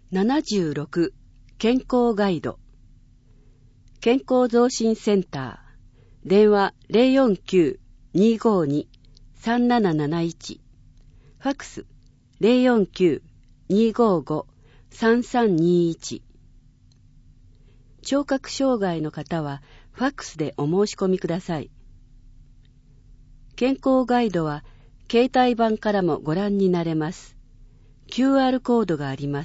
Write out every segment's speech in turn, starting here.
76健康ガイド健康増進センター電話 049-252-3771 ファックス 049-255-3321 聴覚障害の方はファックスでお申し込みください。健康ガイドは携帯版からもご覧になれます。QR コードがあります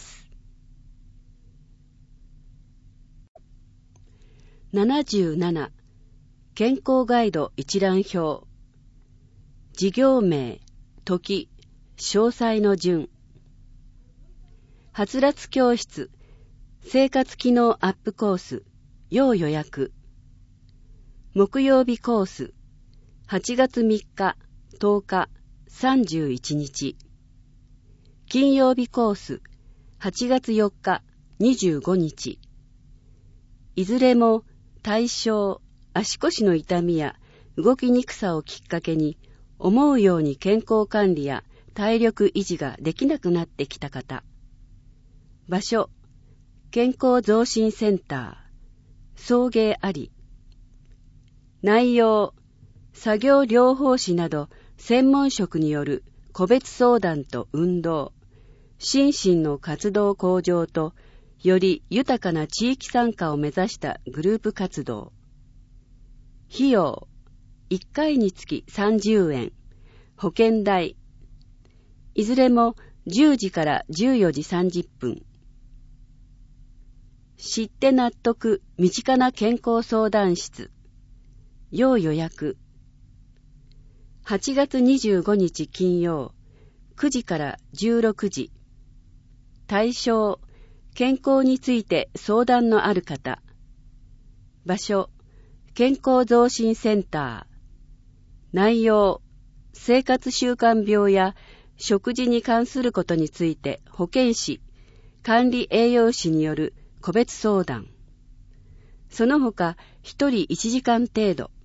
。77健康ガイド一覧表事業名、時、詳細の順はつらつ教室生活機能アップコース要予約木曜日コース8月3日、10日、31日金曜日コース8月4日、25日いずれも体症、足腰の痛みや動きにくさをきっかけに思うように健康管理や体力維持ができなくなってきた方。場所、健康増進センター、送迎あり。内容、作業療法士など専門職による個別相談と運動、心身の活動向上とより豊かな地域参加を目指したグループ活動。費用、1回につき30円。保険代。いずれも10時から14時30分。知って納得、身近な健康相談室。要予約。8月25日金曜、9時から16時。対象、健康について相談のある方。場所、健康増進センター。内容、生活習慣病や食事に関することについて保健師、管理栄養士による個別相談。その他、1人1時間程度。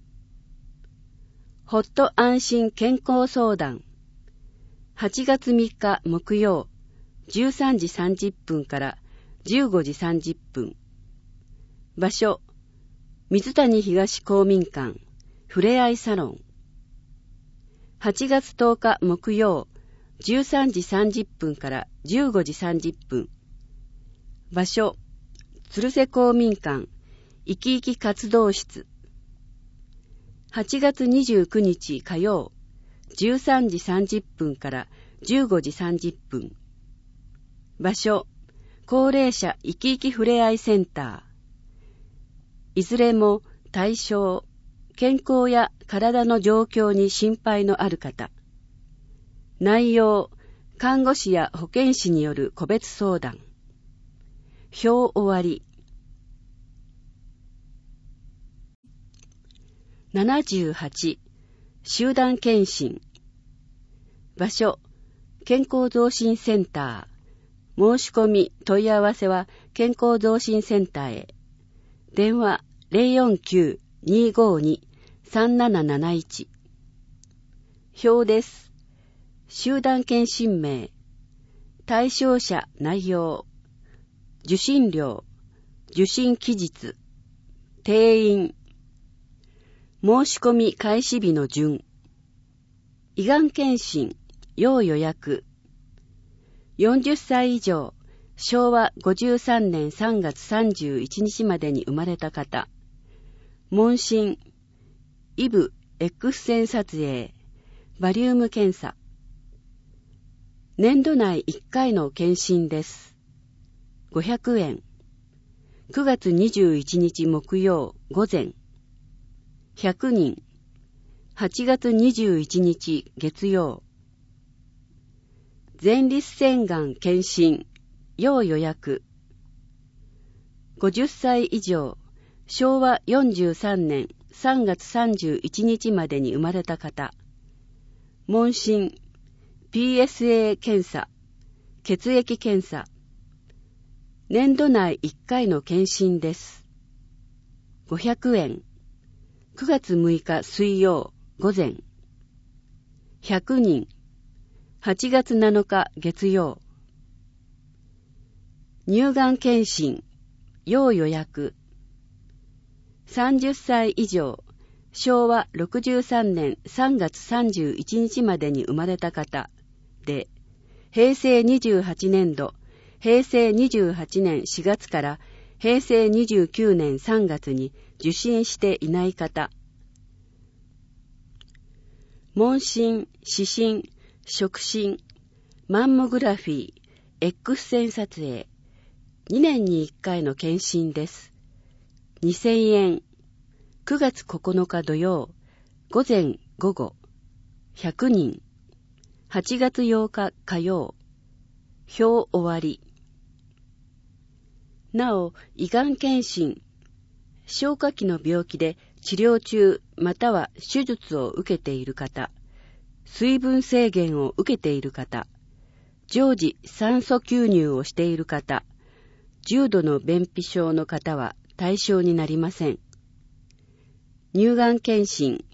ほっと安心健康相談。8月3日木曜、13時30分から15時30分。場所、水谷東公民館、ふれあいサロン。8月10日木曜、13時30分から15時30分。場所、鶴瀬公民館、生き生き活動室。8月29日火曜、13時30分から15時30分。場所、高齢者生き生きふれあいセンター。いずれも対象、健康や体の状況に心配のある方。内容、看護師や保健師による個別相談。表終わり。78集団検診。場所、健康増進センター。申し込み、問い合わせは健康増進センターへ。電話 049-252-3771。表です。集団検診名。対象者内容。受診料。受診期日。定員。申し込み開始日の順。胃がん検診。要予約。40歳以上、昭和53年3月31日までに生まれた方。問診、イブ X 線撮影、バリウム検査。年度内1回の検診です。500円。9月21日木曜午前。100人。8月21日月曜。前立腺がん検診、要予約。50歳以上、昭和43年3月31日までに生まれた方。問診、PSA 検査、血液検査。年度内1回の検診です。500円。9月6日水曜午前。100人。8月7日月曜。 乳がん検診、要予約。30歳以上、昭和63年3月31日までに生まれた方で、平成28年度、平成28年4月から平成29年3月に受診していない方。問診、視診、触診、マンモグラフィー、X 線撮影、2年に1回の検診です。2000円。9月9日土曜、午前午後、100人。8月8日火曜、表終わり。なお、胃がん検診、消化器の病気で治療中または手術を受けている方、水分制限を受けている方、常時酸素吸入をしている方、重度の便秘症の方は対象になりません。乳がん検診、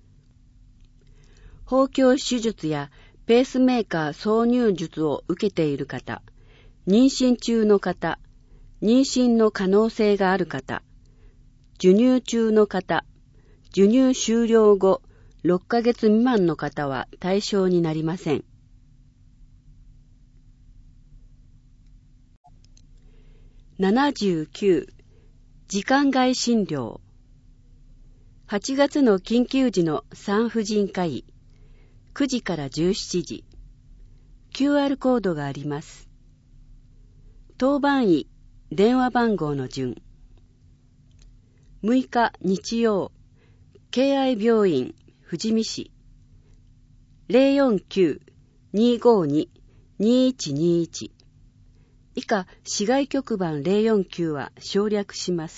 包協手術やペースメーカー挿入術を受けている方、妊娠中の方、妊娠の可能性がある方、授乳中の方、授乳終了後6ヶ月未満の方は対象になりません。79. 時間外診療。8月の緊急時の産婦人科医、9時から17時。QR コードがあります。当番医、電話番号の順。6日日曜、敬愛病院、富士見市。049-252-2121。以下、市外局番049は省略します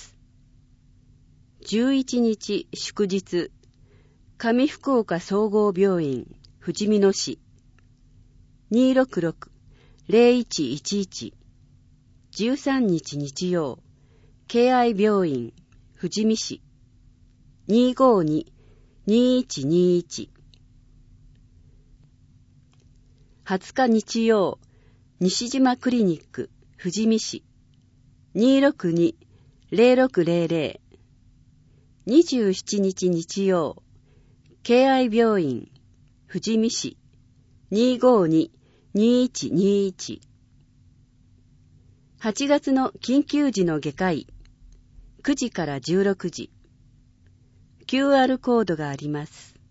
。11日祝日、上福岡総合病院、富士見野市。266-0111。13日日曜、敬愛病院、富士見市。252-2121。20日日曜、西島クリニック、富士見市。262-0600。27日日曜、敬愛病院、富士見市。252-2121。8月の緊急時の外科医、9時から16時。QR コードがあります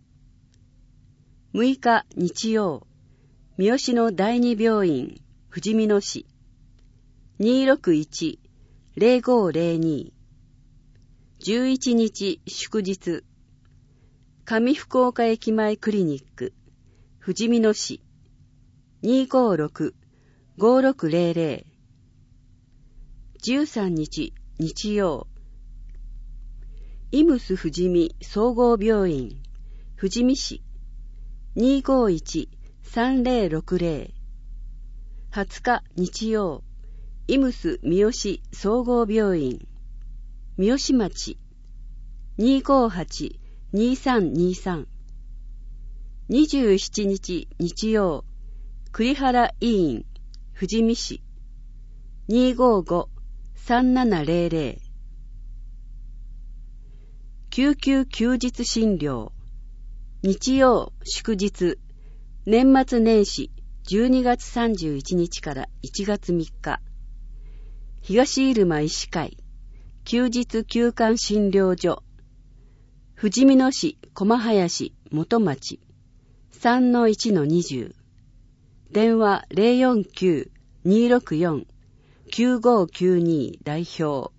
。6日日曜、三好の第二病院、富士見野市。261-0502。11日祝日、上福岡駅前クリニック、富士見野市。256-5600。13日日曜、イムス富士見総合病院、富士見市。251-3060。20日日曜、イムス三好総合病院、三好町。258-2323。27日日曜、栗原医院、富士見市。255-3700。救急休日診療。日曜祝日、年末年始12月31日から1月3日。東入間医師会、休日休館診療所。富士見野市駒林元町。3-1-20。電話049-264-9592代表。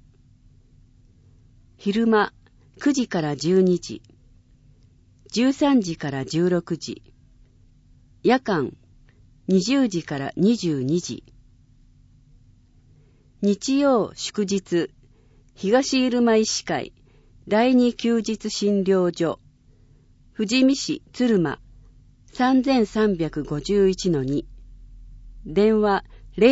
昼間9時から12時。13時から16時。夜間20時から22時。日曜祝日、東入間医師会第二休日診療所。富士見市鶴間 3351-2。電話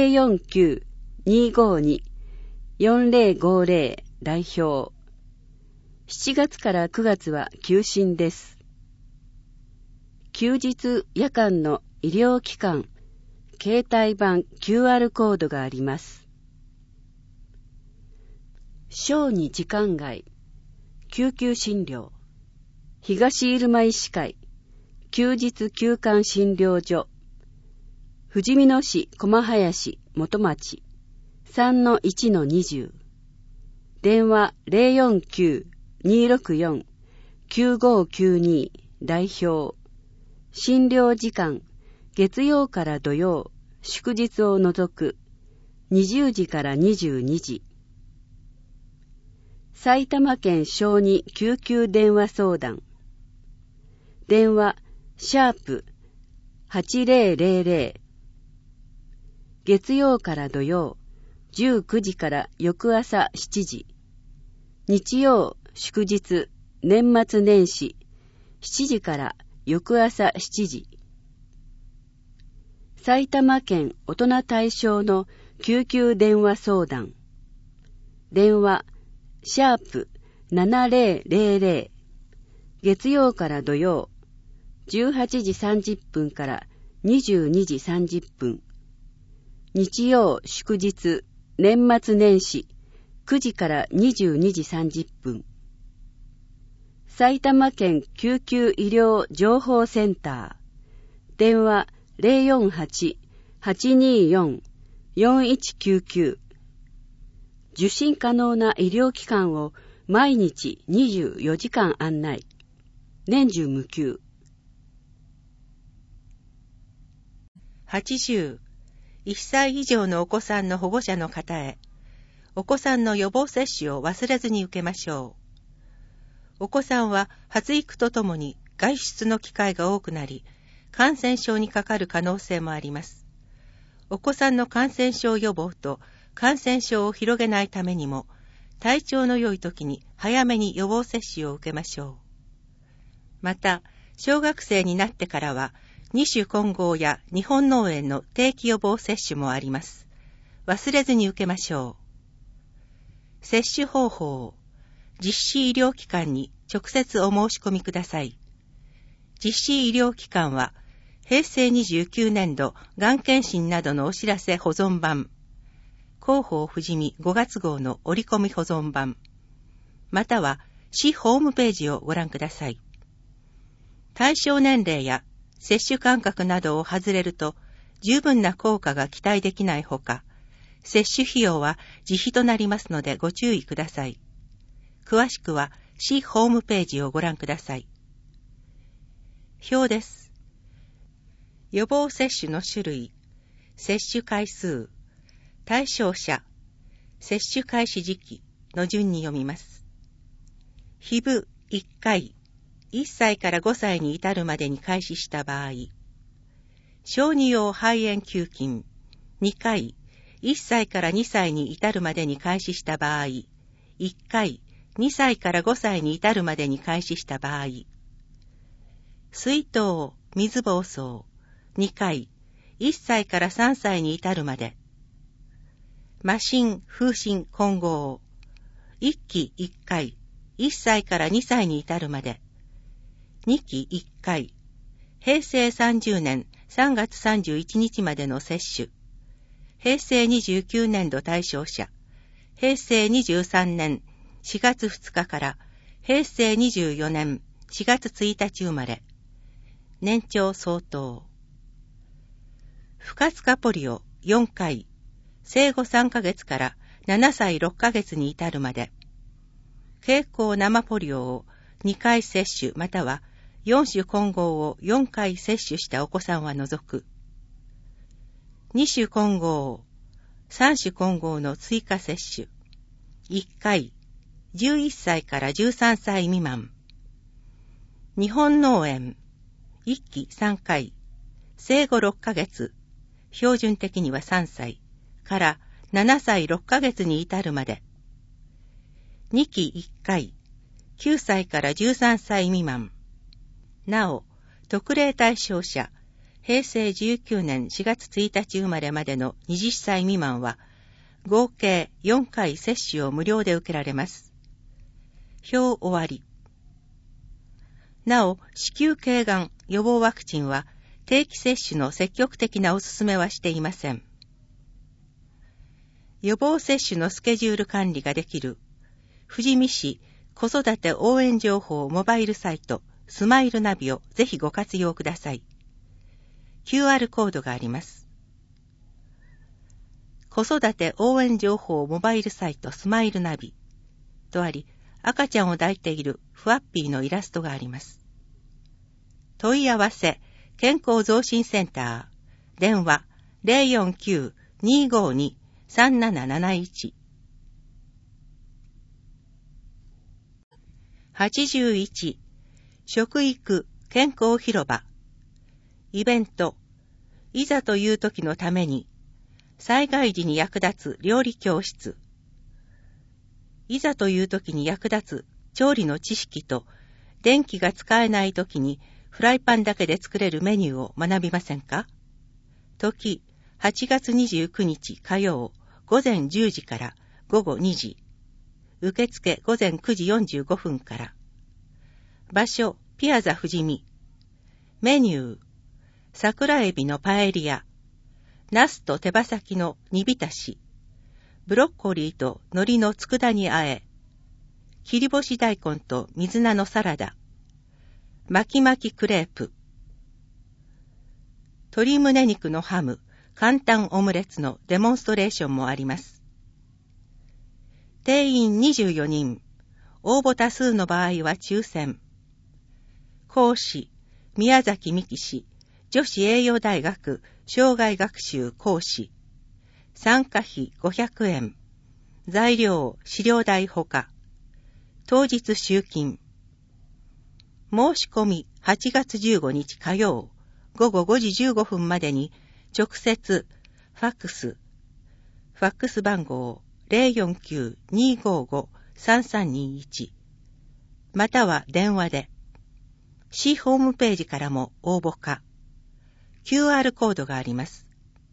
049-252-4050代表。7月から9月は休診です。休日夜間の医療機関、携帯版 QR コードがあります。 小児時間外、救急診療、東入間医師会、休日休館診療所、富士見野市駒林元町 3-1-20、電話 049-264-9592 代表、診療時間、月曜から土曜、祝日を除く、20時から22時。埼玉県小児救急電話相談。電話、#8000。月曜から土曜、19時から翌朝7時。日曜、祝日、年末年始、7時から翌朝7時。埼玉県大人対象の救急電話相談。電話、#7000。月曜から土曜、18時30分から22時30分。日曜、祝日、年末年始、9時から22時30分。埼玉県救急医療情報センター。電話 048-824-4199。受診可能な医療機関を毎日24時間案内。年中無休。 80、1歳以上のお子さんの保護者の方へ、お子さんの予防接種を忘れずに受けましょう。お子さんは発育とともに外出の機会が多くなり、感染症にかかる可能性もあります。お子さんの感染症予防と感染症を広げないためにも、体調の良い時に早めに予防接種を受けましょう。また、小学生になってからは、2種混合や日本脳炎の定期予防接種もあります。忘れずに受けましょう。接種方法、実施医療機関に直接お申し込みください。実施医療機関は、平成29年度がん検診などのお知らせ保存版、広報富士見5月号の折り込み保存版、または市ホームページをご覧ください。対象年齢や接種間隔などを外れると十分な効果が期待できないほか、接種費用は自費となりますのでご注意ください。詳しくは市ホームページをご覧ください。表です。予防接種の種類、接種回数、対象者、接種開始時期の順に読みます。非部1回、1歳から5歳に至るまでに開始した場合、小児用肺炎球菌2回、1歳から2歳に至るまでに開始した場合、1回、2歳から5歳に至るまでに開始した場合、水痘、水疱瘡、2回、1歳から3歳に至るまで、麻疹、風疹混合、1期1回、1歳から2歳に至るまで、2期1回、平成30年3月31日までの接種、平成29年度対象者、平成23年4月2日から平成24年4月1日生まれ、年長相当。不活化ポリオ4回、生後3ヶ月から7歳6ヶ月に至るまで、経口生ポリオを2回接種または4種混合を4回接種したお子さんは除く、2種混合、3種混合の追加接種、1回、11歳から13歳未満、日本脳炎、1期3回、生後6ヶ月、標準的には3歳から7歳6ヶ月に至るまで、2期1回、9歳から13歳未満、なお、特例対象者、平成19年4月1日生まれまでの20歳未満は、合計4回接種を無料で受けられます。表終わり。なお、子宮頸がん予防ワクチンは、定期接種の積極的なお勧めはしていません。予防接種のスケジュール管理ができる富士見市子育て応援情報モバイルサイトスマイルナビをぜひご活用ください。QR コードがあります。子育て応援情報モバイルサイトスマイルナビとあり、赤ちゃんを抱いているフワッピーのイラストがあります。問い合わせ健康増進センター電話 049-252-3771 81食育健康広場イベントいざという時のために災害時に役立つ料理教室いざという時に役立つ調理の知識と電気が使えない時にフライパンだけで作れるメニューを学びませんか？時8月29日火曜午前10時から午後2時受付午前9時45分から場所ピアザ富士見メニュー桜エビのパエリアナスと手羽先の煮浸しブロッコリーと海苔の佃煮あえ切り干し大根と水菜のサラダ巻き巻きクレープ鶏胸肉のハム簡単オムレツのデモンストレーションもあります。定員24人応募多数の場合は抽選講師宮崎美希氏女子栄養大学生涯学習講師参加費500円材料飼料代ほか当日集金申し込み8月15日火曜午後5時15分までに直接ファックス番号 049-255-3321 または電話で市ホームページからも応募か QR コードがあります。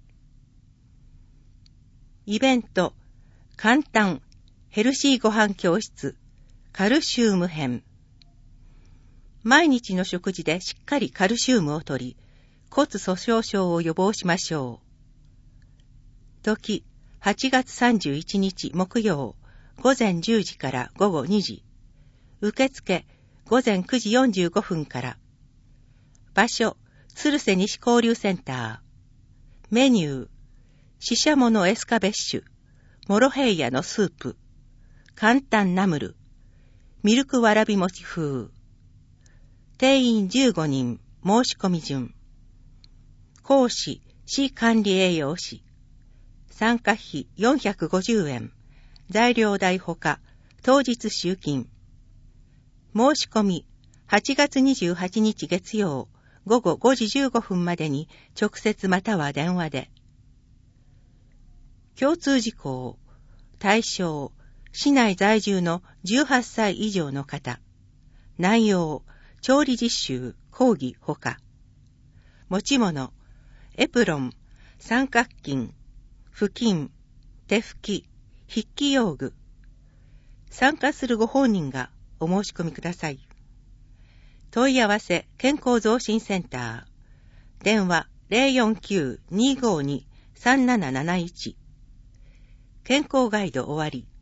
イベント簡単ヘルシーご飯教室カルシウム編毎日の食事でしっかりカルシウムを摂り骨粗鬆症を予防しましょう。時8月31日木曜午前10時から午後2時受付午前9時45分から場所鶴瀬西交流センターメニューシシャモのエスカベッシュモロヘイヤのスープ簡単ナムルミルクわらび餅風定員15人申し込み順講師市管理栄養士参加費450円材料代ほか当日集金申し込み8月28日月曜午後5時15分までに直接または電話で共通事項対象市内在住の18歳以上の方内容調理実習講義ほか持ち物エプロン三角巾布巾手拭き筆記用具参加するご本人がお申し込みください。問い合わせ健康増進センター電話 049-252-3771 健康ガイド終わり